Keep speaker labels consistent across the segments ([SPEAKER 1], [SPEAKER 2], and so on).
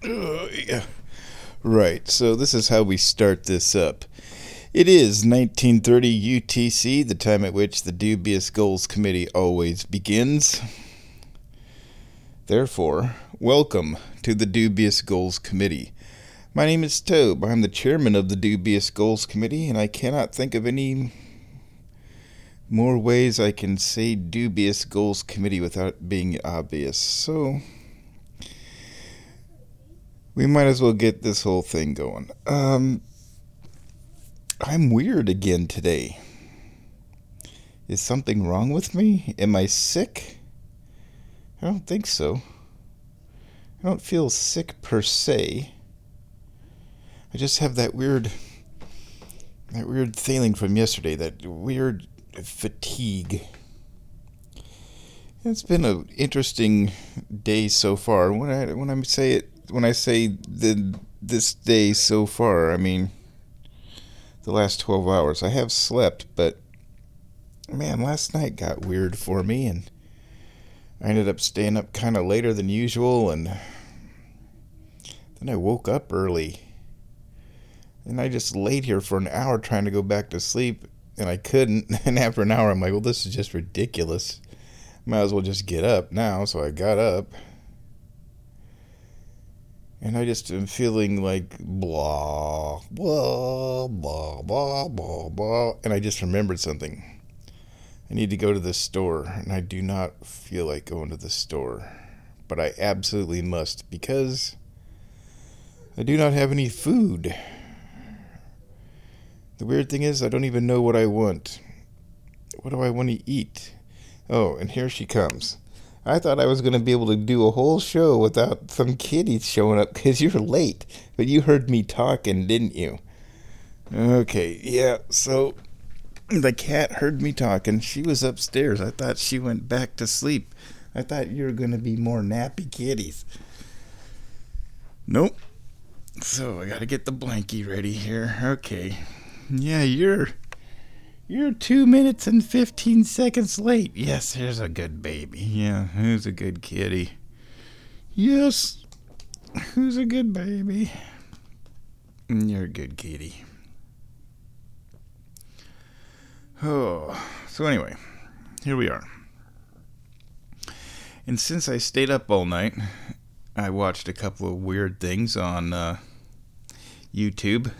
[SPEAKER 1] Yeah. Right, so this is how we start this up. It is 1930 UTC, the time at which the Dubious Goals Committee always begins. Therefore, welcome to the Dubious Goals Committee. My name is Tobe. I'm the chairman of the Dubious Goals Committee, and I cannot think of any more ways I can say Dubious Goals Committee without being obvious. So, we might as well get this whole thing going. I'm weird again today. Is something wrong with me? Am I sick? I don't think so. I don't feel sick per se. I just have that weird feeling from yesterday, that weird fatigue. It's been an interesting day so far. When I say this day so far, I mean the last 12 hours. I have slept, but man, last night got weird for me, and I ended up staying up kind of later than usual, and then I woke up early. And I just laid here for an hour trying to go back to sleep, and I couldn't. And after an hour, I'm like, well, this is just ridiculous. Might as well just get up now. So I got up. And I just am feeling like blah, blah, blah, blah, blah, blah. And I just remembered something. I need to go to the store, and I do not feel like going to the store. But I absolutely must, because I do not have any food. The weird thing is, I don't even know what I want. What do I want to eat? Oh, and here she comes. I thought I was going to be able to do a whole show without some kitties showing up, because you're late. But you heard me talking, didn't you? Okay, yeah, so the cat heard me talking. She was upstairs. I thought she went back to sleep. I thought you were going to be more nappy kitties. Nope. So I got to get the blankie ready here. Okay. Yeah, you're 2 minutes and 15 seconds late. Yes, here's a good baby. Yeah, who's a good kitty? Yes, who's a good baby? You're a good kitty. Oh, so anyway, here we are. And since I stayed up all night, I watched a couple of weird things on YouTube.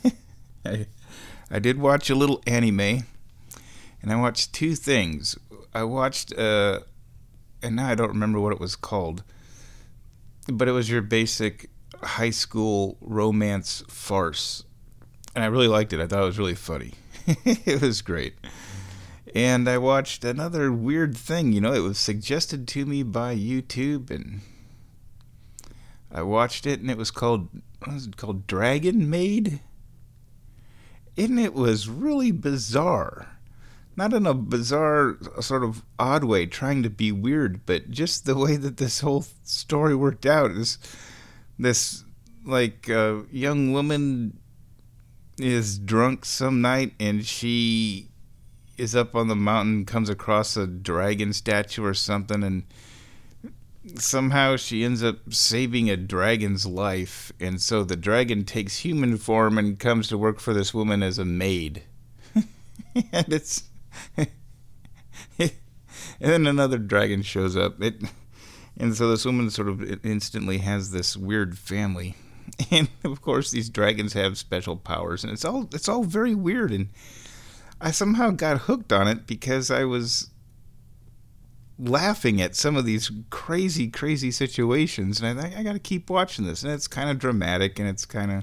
[SPEAKER 1] I did watch a little anime, and I watched two things. I watched, and now I don't remember what it was called, but it was your basic high school romance farce, and I really liked it. I thought it was really funny. It was great. And I watched another weird thing. It was suggested to me by YouTube, and I watched it, and it was called, what was it called, Dragon Maid? And it was really bizarre. Not in a bizarre, sort of odd way, trying to be weird, but just the way that this whole story worked out is this, young woman is drunk some night, and she is up on the mountain, comes across a dragon statue or something, and somehow she ends up saving a dragon's life, and so the dragon takes human form and comes to work for this woman as a maid. And it's and then another dragon shows up. And so this woman sort of instantly has this weird family. And of course these dragons have special powers, and it's all very weird, and I somehow got hooked on it because I was laughing at some of these crazy situations, and I got to keep watching this, and it's kind of dramatic, and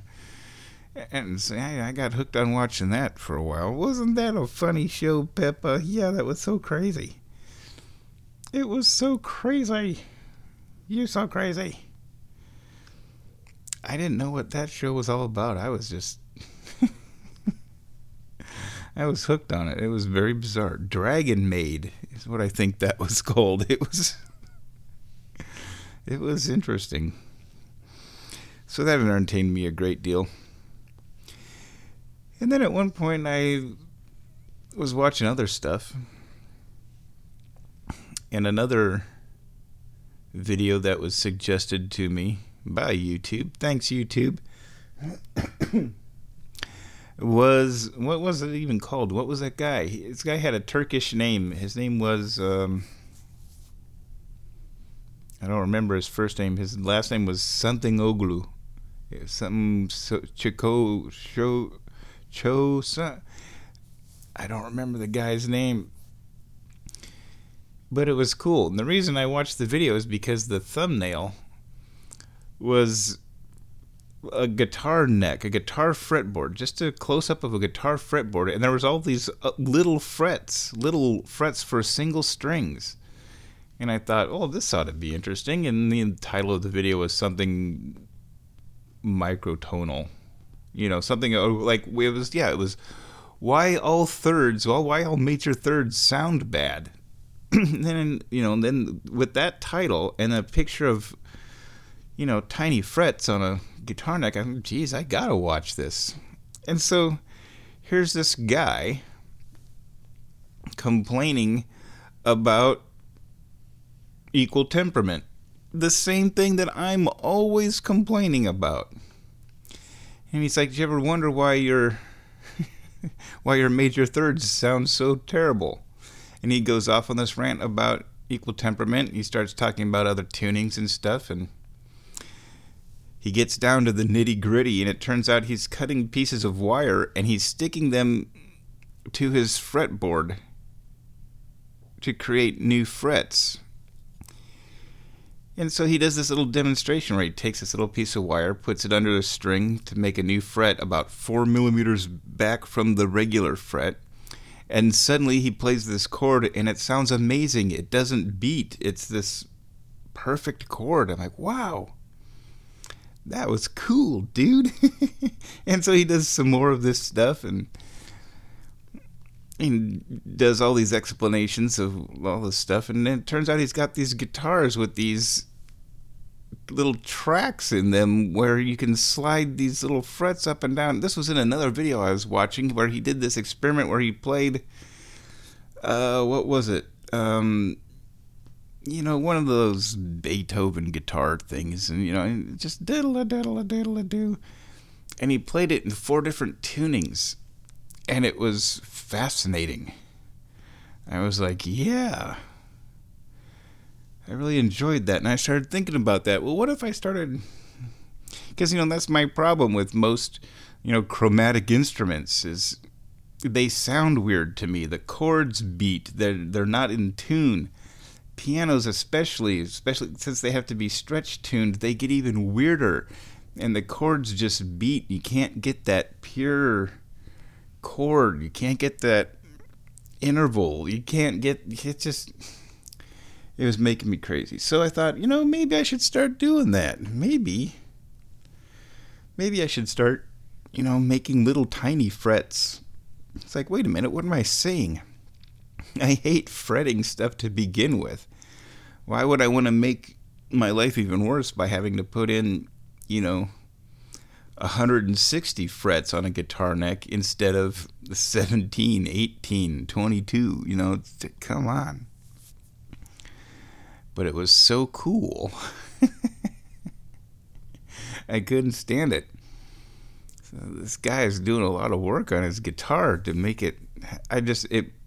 [SPEAKER 1] so I got hooked on watching that for a while. Wasn't that a funny show, Peppa? Yeah, that was so crazy. It was so crazy. You're so crazy. I didn't know what that show was all about. I was just I was hooked on it. It was very bizarre. Dragon Maid is what I think that was called. It was interesting. So that entertained me a great deal. And then at one point I was watching other stuff, and another video that was suggested to me Bye, YouTube. Thanks, YouTube. What was it even called? What was that guy? This guy had a Turkish name. His name was I don't remember his first name. His last name was something Oglu. Something I don't remember the guy's name. But it was cool. And the reason I watched the video is because the thumbnail was a guitar neck, a guitar fretboard, just a close-up of a guitar fretboard, and there was all these little frets for single strings. And I thought, oh, this ought to be interesting. And the title of the video was something microtonal, something like it was why all major thirds sound bad. Then with that title and a picture of tiny frets on a guitar neck, I gotta watch this. And so here's this guy complaining about equal temperament, the same thing that I'm always complaining about. And he's like, "Did you ever wonder why your major thirds sound so terrible?" And he goes off on this rant about equal temperament. He starts talking about other tunings and stuff, and he gets down to the nitty-gritty, and it turns out he's cutting pieces of wire and he's sticking them to his fretboard to create new frets. And so he does this little demonstration where he takes this little piece of wire, puts it under a string to make a new fret about 4 millimeters back from the regular fret, and suddenly he plays this chord and it sounds amazing. It doesn't beat. It's this perfect chord. I'm like, wow, that was cool, dude. And so he does some more of this stuff and does all these explanations of all this stuff, and then it turns out he's got these guitars with these little tracks in them where you can slide these little frets up and down. This was in another video I was watching where he did this experiment where he played what was it? One of those Beethoven guitar things, and just diddle-a-diddle-a-diddle-a-do. And he played it in 4 different tunings. And it was fascinating. I was like, yeah. I really enjoyed that. And I started thinking about that. Well, what if I started... Because, that's my problem with most, chromatic instruments is they sound weird to me. The chords beat. They're not in tune. Pianos especially since they have to be stretch tuned, they get even weirder. And the chords just beat. You can't get that pure chord, you can't get that interval, it was making me crazy. So I thought, maybe I should start doing that. Maybe I should start making little tiny frets. It's like, wait a minute, what am I saying? I hate fretting stuff to begin with. Why would I want to make my life even worse by having to put in 160 frets on a guitar neck instead of 17, 18, 22, come on. But it was so cool. I couldn't stand it. So this guy is doing a lot of work on his guitar to make it. I'm just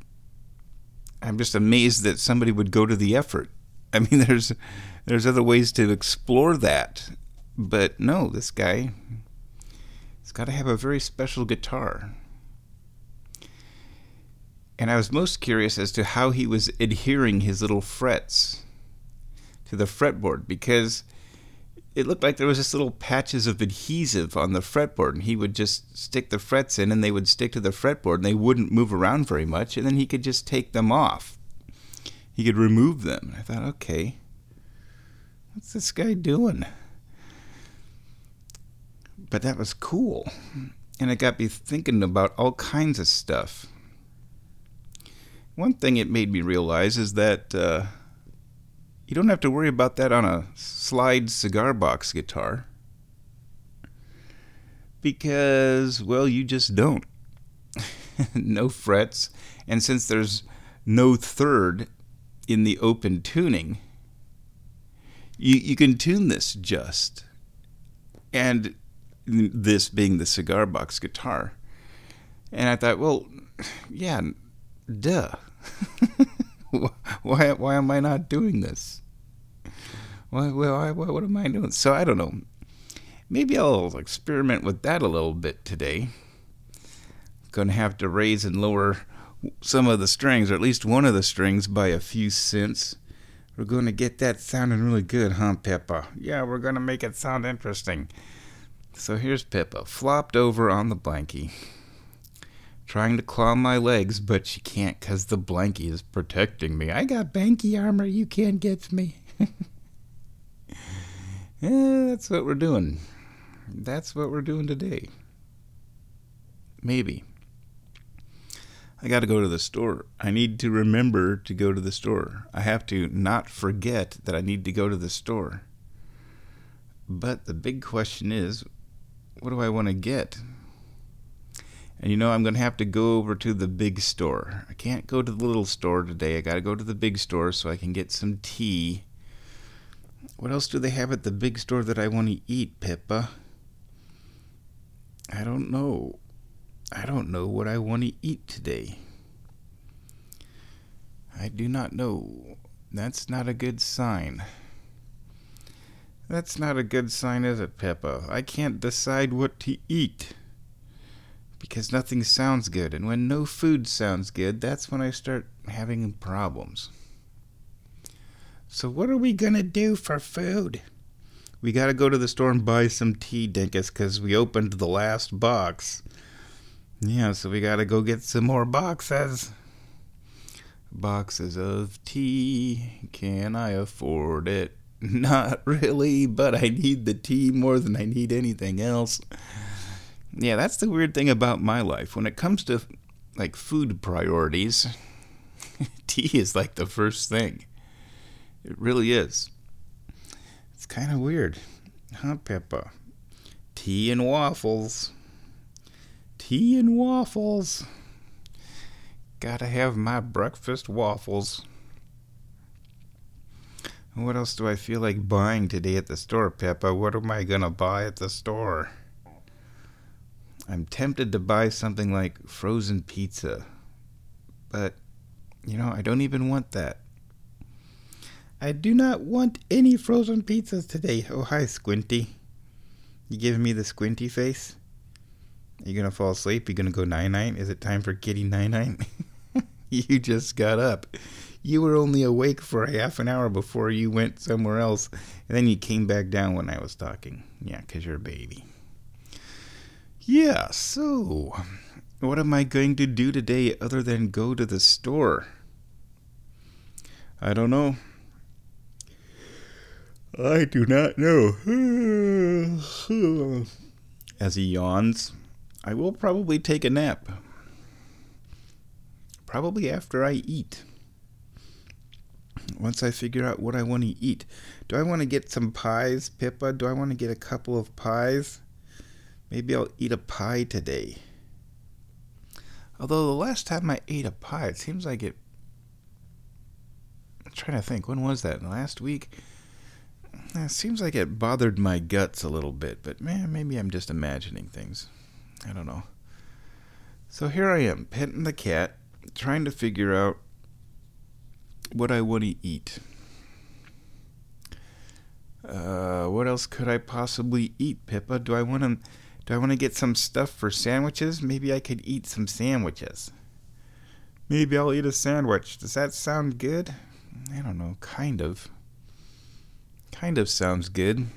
[SPEAKER 1] amazed that somebody would go to the effort. I mean, there's other ways to explore that. But no, this guy... It's got to have a very special guitar. And I was most curious as to how he was adhering his little frets to the fretboard, because it looked like there was just little patches of adhesive on the fretboard, and he would just stick the frets in and they would stick to the fretboard and they wouldn't move around very much, and then he could just take them off. He could remove them. I thought, okay, what's this guy doing? But that was cool. And it got me thinking about all kinds of stuff. One thing it made me realize is that you don't have to worry about that on a slide cigar box guitar. Because, well, you just don't. No frets. And since there's no third in the open tuning, you can tune this just. And this being the cigar box guitar. And I thought, well, yeah, duh. Why am I not doing this? What am I doing? So I don't know. Maybe I'll experiment with that a little bit today. Going to have to raise and lower some of the strings, or at least one of the strings, by a few cents. We're going to get that sounding really good, huh, Pippa? Yeah, we're going to make it sound interesting. So here's Pippa, flopped over on the blankie, trying to claw my legs, but she can't because the blankie is protecting me. I got banky armor, you can't get me. Yeah, that's what we're doing. That's what we're doing today. Maybe. I got to go to the store. I need to remember to go to the store. I have to not forget that I need to go to the store. But the big question is, what do I want to get? And I'm going to have to go over to the big store. I can't go to the little store today. I got to go to the big store so I can get some tea. What else do they have at the big store that I want to eat, Pippa? I don't know. I don't know what I want to eat today. I do not know. That's not a good sign. That's not a good sign, is it, Pippa? I can't decide what to eat. Because nothing sounds good. And when no food sounds good, that's when I start having problems. So what are we going to do for food? We got to go to the store and buy some tea, Dinkus, because we opened the last box. Yeah, so we got to go get some more boxes. Boxes of tea. Can I afford it? Not really, but I need the tea more than I need anything else. Yeah, that's the weird thing about my life. When it comes to, food priorities, tea is the first thing. It really is. It's kind of weird. Huh, Pippa? Tea and waffles. Tea and waffles. Gotta have my breakfast waffles. What else do I feel like buying today at the store, Pippa? What am I gonna buy at the store? I'm tempted to buy something like frozen pizza. But, I don't even want that. I do not want any frozen pizzas today. Oh, hi, Squinty. You giving me the squinty face? Are you going to fall asleep? You going to go night-night? Is it time for kitty night-night? You just got up. You were only awake for half an hour before you went somewhere else. And then you came back down when I was talking. Yeah, because you're a baby. Yeah, so what am I going to do today other than go to the store? I don't know. I do not know. As he yawns, I will probably take a nap. Probably after I eat. Once I figure out what I want to eat. Do I want to get some pies, Pippa? Do I want to get a couple of pies? Maybe I'll eat a pie today. Although the last time I ate a pie, it seems like it... I'm trying to think. When was that? Last week? It seems like it bothered my guts a little bit. But man, maybe I'm just imagining things. I don't know. So here I am, petting the cat, trying to figure out what I want to eat. What else could I possibly eat, Pippa? Do I want to get some stuff for sandwiches? Maybe I could eat some sandwiches. Maybe I'll eat a sandwich. Does that sound good? I don't know. Kind of. Kind of sounds good.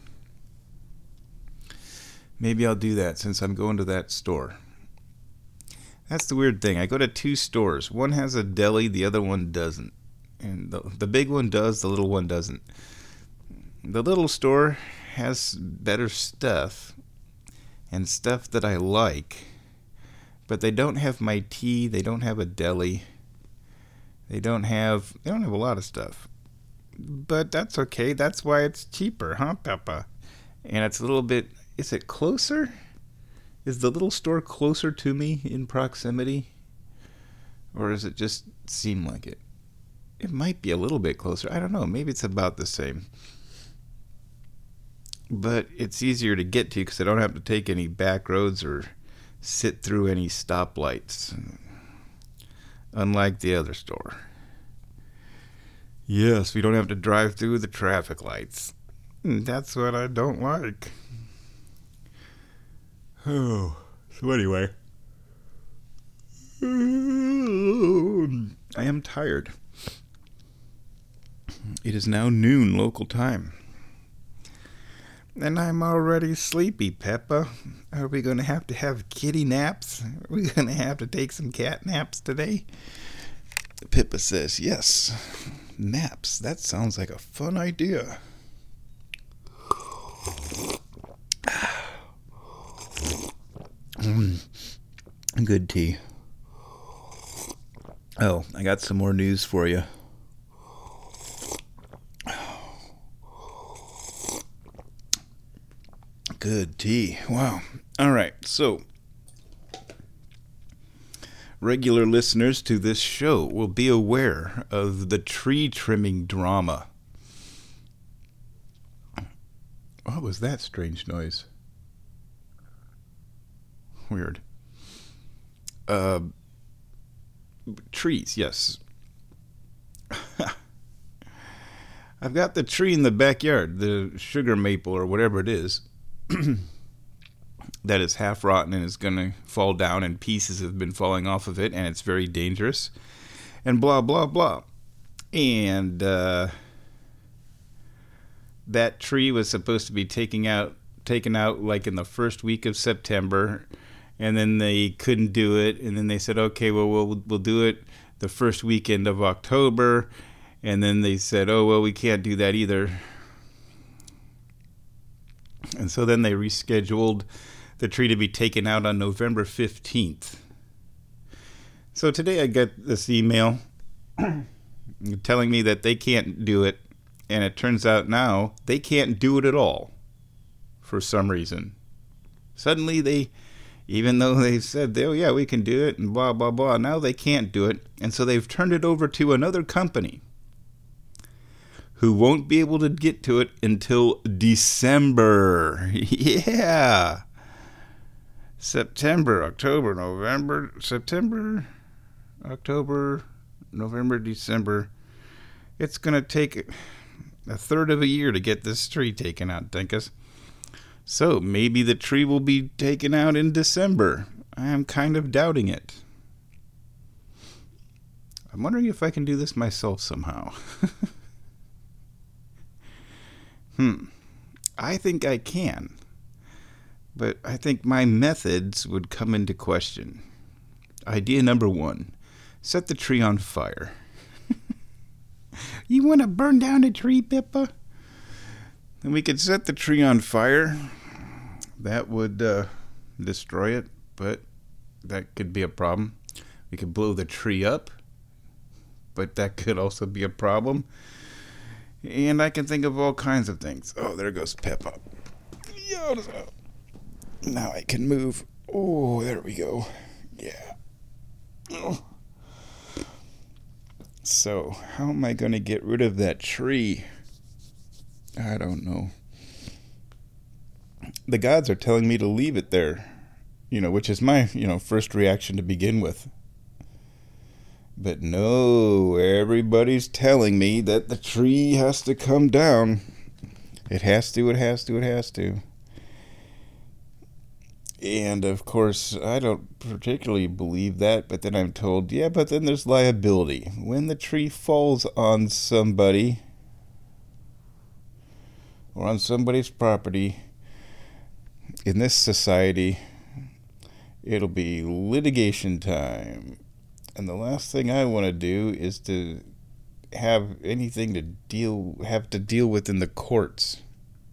[SPEAKER 1] Maybe I'll do that since I'm going to that store. That's the weird thing. I go to two stores. One has a deli, the other one doesn't. And the big one does, the little one doesn't. The little store has better stuff and stuff that I like, but they don't have my tea, they don't have a deli. They don't have a lot of stuff. But that's okay. That's why it's cheaper, huh, Peppa? And it's a little bit, is it closer? Is the little store closer to me in proximity? Or does it just seem like it? It might be a little bit closer. I don't know. Maybe it's about the same. but it's easier to get to because I don't have to take any back roads or sit through any stoplights, unlike the other store. Yes, we don't have to drive through the traffic lights. That's what I don't like. Oh, so anyway. I am tired. It is now noon local time. And I'm already sleepy, Peppa. Are we going to have kitty naps? Are we going to have to take some cat naps today? Pippa says, yes. Naps. That sounds like a fun idea. Good tea. Oh, I got some more news for you. Good tea. Wow. All right. So, regular listeners to this show will be aware of the tree trimming drama. What was that strange noise? Weird. Trees, yes. I've got the tree in the backyard, the sugar maple or whatever it is, that is half rotten and is going to fall down, and pieces have been falling off of it, and it's very dangerous, and blah, blah, blah. And that tree was supposed to be taken out like in the first week of September, and then they couldn't do it, and then they said, okay, well, we'll do it the first weekend of October, and then they said, oh, well, we can't do that either. And so then they rescheduled the tree to be taken out on November 15th. So today I got this email telling me that they can't do it, and it turns out now they can't do it at all for some reason. Suddenly even though they've said, oh yeah, we can do it and blah, blah, blah, now they can't do it. And so they've turned it over to another company who won't be able to get to it until December. Yeah. September, October, November, December. It's going to take a third of a year to get this tree taken out, Dinkus. So maybe the tree will be taken out in December. I am kind of doubting it. I'm wondering if I can do this myself somehow. I think I can. But I think my methods would come into question. Idea number 1. Set the tree on fire. You want to burn down a tree, Pippa? And we could set the tree on fire. That would destroy it, but that could be a problem. We could blow the tree up, but that could also be a problem. And I can think of all kinds of things. Oh, there goes Peppa. Now I can move. Oh, there we go. Yeah. Oh. So, how am I going to get rid of that tree? I don't know. The gods are telling me to leave it there, which is my, first reaction to begin with. But no, everybody's telling me that the tree has to come down. It has to. And of course, I don't particularly believe that, but then I'm told, yeah, but then there's liability. When the tree falls on somebody or on somebody's property in this society, it'll be litigation time. And the last thing I want to do is to have anything to deal with in the courts.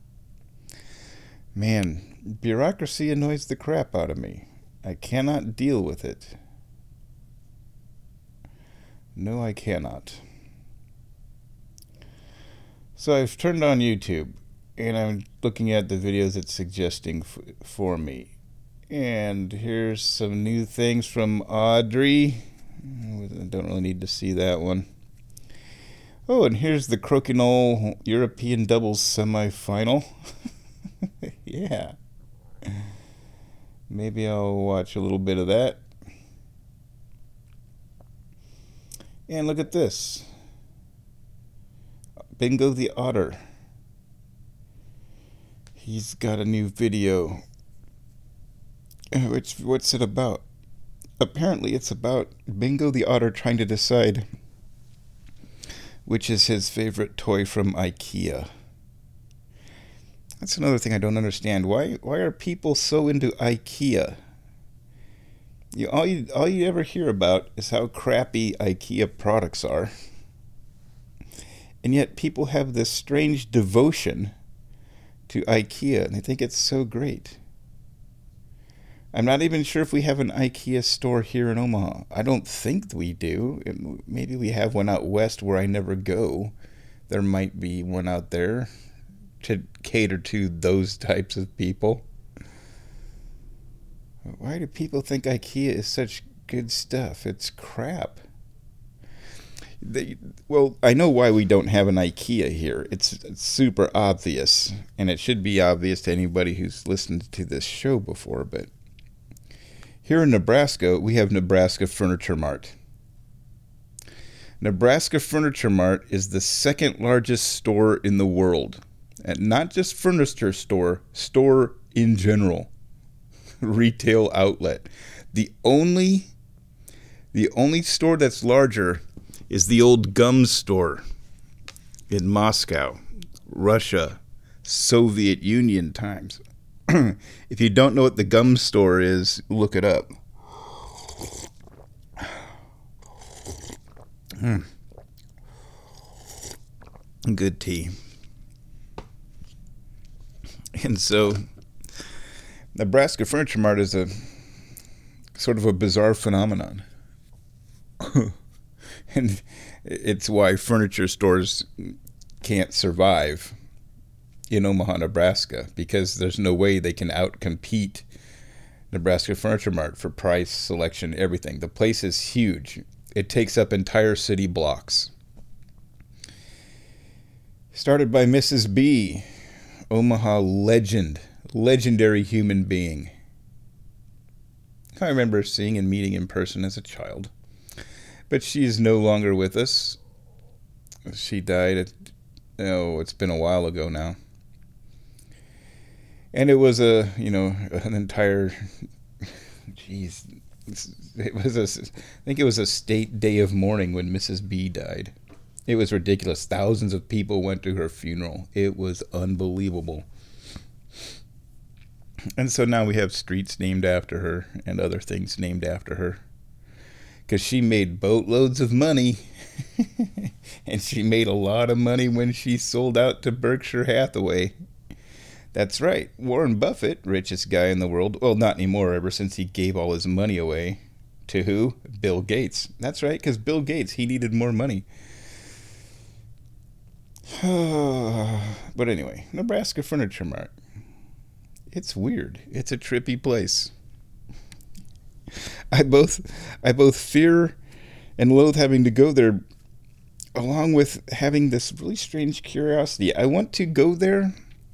[SPEAKER 1] Man, bureaucracy annoys the crap out of me. I cannot deal with it. No, I cannot. So I've turned on YouTube, and I'm looking at the videos it's suggesting for me. And here's some new things from Audrey. I don't really need to see that one. Oh, and here's the Crokinole European Doubles semifinal. Yeah. Maybe I'll watch a little bit of that. And look at this. Bingo the Otter. He's got a new video. What's it about? Apparently it's about Bingo the Otter trying to decide which is his favorite toy from IKEA. That's another thing I don't understand. Why are people so into IKEA? All you ever hear about is how crappy IKEA products are. And yet people have this strange devotion to IKEA, and they think it's so great. I'm not even sure if we have an IKEA store here in Omaha. I don't think we do. Maybe we have one out west where I never go. There might be one out there to cater to those types of people. Why do people think IKEA is such good stuff? It's crap. Well, I know why we don't have an IKEA here. It's super obvious, and it should be obvious to anybody who's listened to this show before, but here in Nebraska, we have Nebraska Furniture Mart. Nebraska Furniture Mart is the second largest store in the world. And not just furniture store in general. Retail outlet. The only store that's larger is the old gum store in Moscow, Russia, Soviet Union times. If you don't know what the gum store is, look it up. Good tea. And so, Nebraska Furniture Mart is a sort of a bizarre phenomenon. And it's why furniture stores can't survive in Omaha, Nebraska, because there's no way they can outcompete Nebraska Furniture Mart for price, selection, everything. The place is huge. It takes up entire city blocks. Started by Mrs. B, Omaha legendary human being. I remember seeing and meeting in person as a child. But she's no longer with us. She died it's been a while ago now. And it was an entire, I think it was a state day of mourning when Mrs. B died. It was ridiculous. Thousands of people went to her funeral. It was unbelievable. And so now we have streets named after her and other things named after her. Because she made boatloads of money. And she made a lot of money when she sold out to Berkshire Hathaway. That's right. Warren Buffett, richest guy in the world. Well, not anymore, ever since he gave all his money away. To who? Bill Gates. That's right, because Bill Gates, he needed more money. But anyway, Nebraska Furniture Mart. It's weird. It's a trippy place. I both fear and loathe having to go there, along with having this really strange curiosity. I want to go there.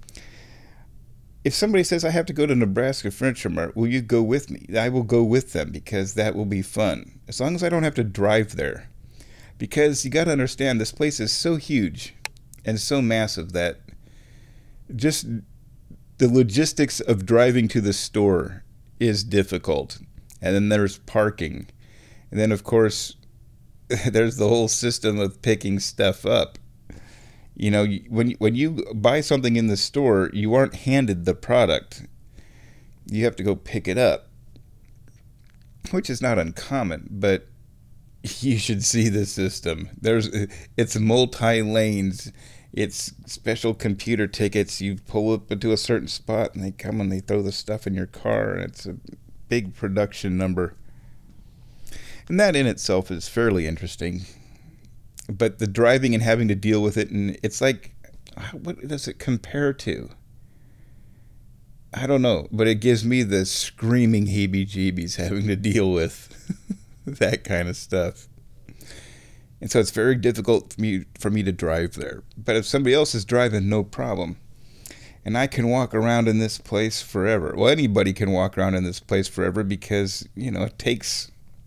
[SPEAKER 1] If somebody says I have to go to Nebraska Furniture Mart, will you go with me? I will go with them because that will be fun. As long as I don't have to drive there. Because you got to understand, this place is so huge and so massive that just the logistics of driving to the store is difficult. And then there's parking. And then, of course, there's the whole system of picking stuff up. You know, when you buy something in the store, you aren't handed the product. You have to go pick it up, which is not uncommon, but you should see the system. It's multi-lanes. It's special computer tickets. You pull up into a certain spot, and they come and they throw the stuff in your car, and it's a big production number. And that in itself is fairly interesting. But the driving and having to deal with it, and it's like, what does it compare to? I don't know, but it gives me the screaming heebie-jeebies having to deal with that kind of stuff. And so it's very difficult for me to drive there. But if somebody else is driving, no problem. And I can walk around in this place forever. Well, anybody can walk around in this place forever because, it takes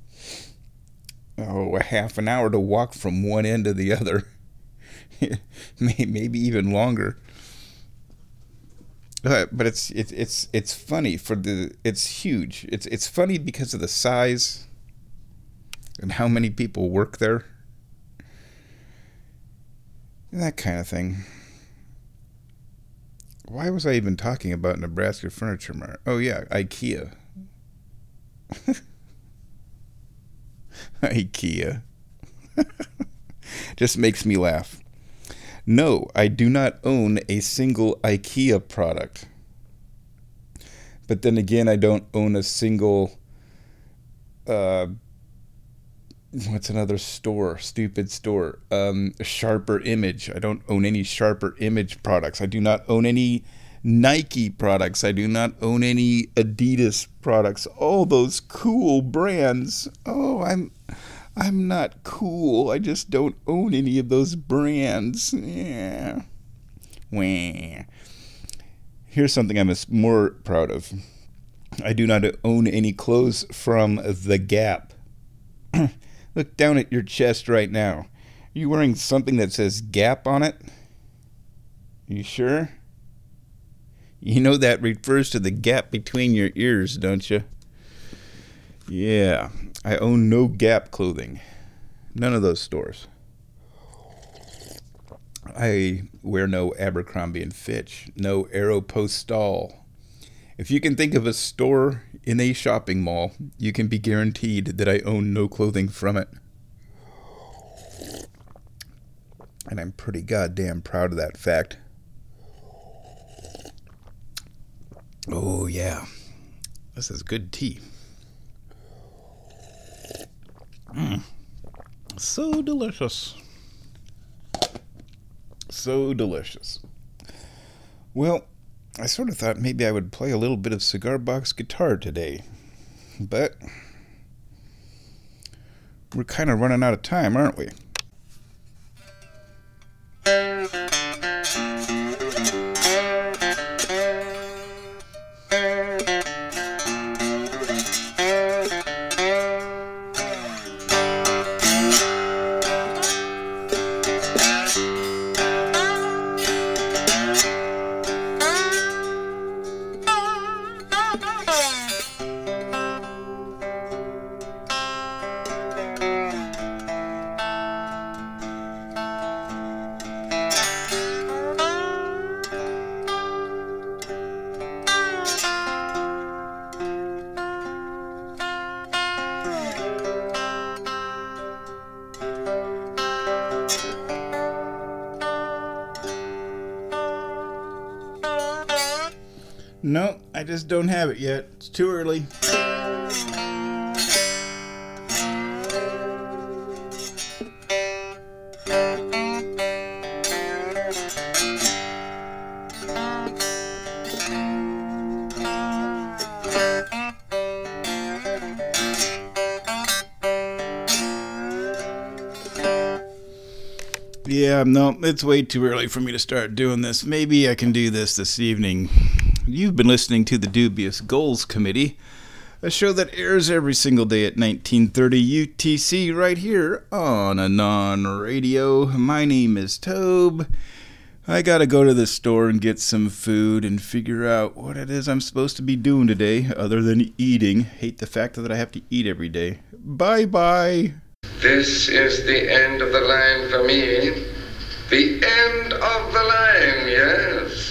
[SPEAKER 1] a half an hour to walk from one end to the other. Maybe even longer. But it's funny it's huge. It's funny because of the size and how many people work there. And that kind of thing. Why was I even talking about Nebraska Furniture Mart? Oh yeah, IKEA. IKEA. Just makes me laugh. No, I do not own a single IKEA product. But then again, I don't own a single what's another store? Stupid store. Sharper Image. I don't own any Sharper Image products. I do not own any Nike products. I do not own any Adidas products. All those cool brands. Oh, I'm not cool. I just don't own any of those brands. Yeah. Wah. Here's something I'm more proud of. I do not own any clothes from The Gap. Look down at your chest right now. Are you wearing something that says Gap on it? You sure? You know that refers to the gap between your ears, don't you? Yeah, I own no Gap clothing. None of those stores. I wear no Abercrombie and Fitch, no Aeropostale. If you can think of a store in a shopping mall, you can be guaranteed that I own no clothing from it. And I'm pretty goddamn proud of that fact. Oh, yeah. This is good tea. So delicious. So delicious. Well, I sort of thought maybe I would play a little bit of cigar box guitar today. But we're kind of running out of time, aren't we? No, I just don't have it yet. It's too early. Yeah, no, it's way too early for me to start doing this. Maybe I can do this evening. You've been listening to the Dubious Goals Committee, a show that airs every single day at 1930 UTC right here on Anon Radio. My name is Tobe. I gotta go to the store and get some food and figure out what it is I'm supposed to be doing today other than eating. Hate the fact that I have to eat every day. Bye-bye.
[SPEAKER 2] This is the end of the line for me. The end of the line, yes.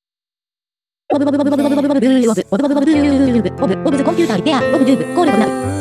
[SPEAKER 3] Bob コンピューターリペア、ボブズコンピューター